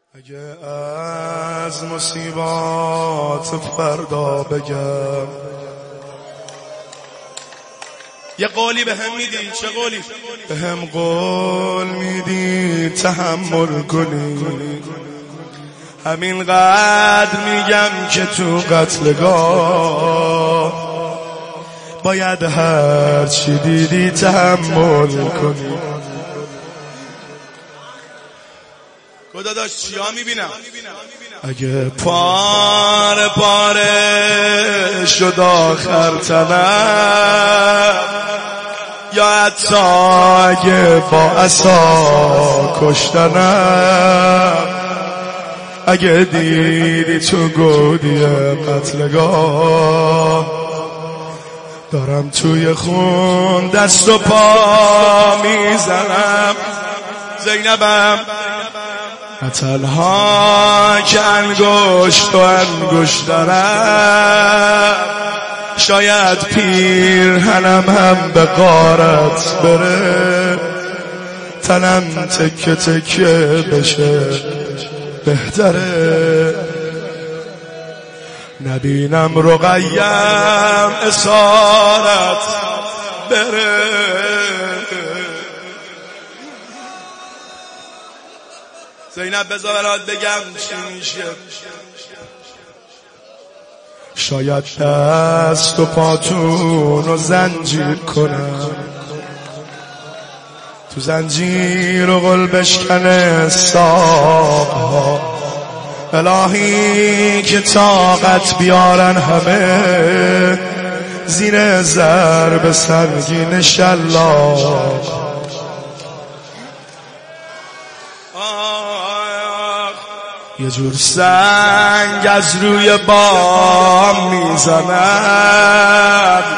اگه از مصیبات فردا بگم یه قولی به هم میدی؟ چه قولی؟ به هم قول میدی تحمل کنی، همینقدر میگم که تو قتلگاه باید هر چی دیدی تحمل کنی. خدا داشت چیا میبینم؟ اگه پاره پاره شد آخر تنم، یا حتی اگه با عصا کشتنم، اگه دیدی تو گودی قتلگاه دارم توی خون دست و پا میزنم، زینبم نه تنها که انگشت و انگشت دارم، شاید پیرهنم هم به غارت بره، تنم تکه تکه بشه بهتره، نبینم رقیم اسارت بره. زینب بذار برات بگم چی میشه. شاید دست و پاتون رو زنجیر کنم، تو زنجیر و قل بشکنه ساقها، الهی که طاقت بیارن همه زیر ضرب سنگین شلاق. یه جور سنگ از روی بام میزنم،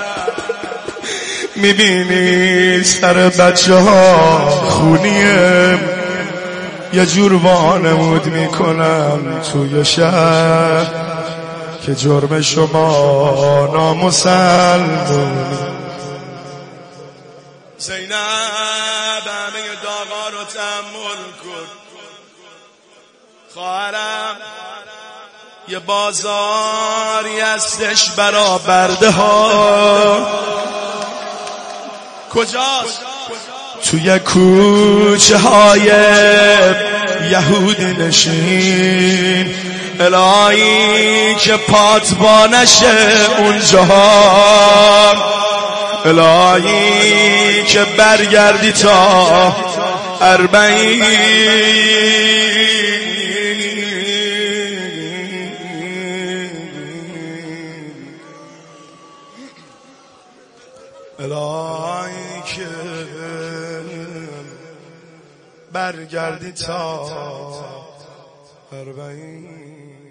میبینی سر بچه ها خونیه، یه جور وانمود میکنم توی شهر که جرم شما نامسلمون. زینب همه داغا رو تحمل کن خواهرم، یه بازاری هستش برا برده ها. کجاست؟ توی کوچه های یهودی نشین، الهی که پات با نشه اونجا، الهی که برگردی تا 40. الهی که برگردی تا 40.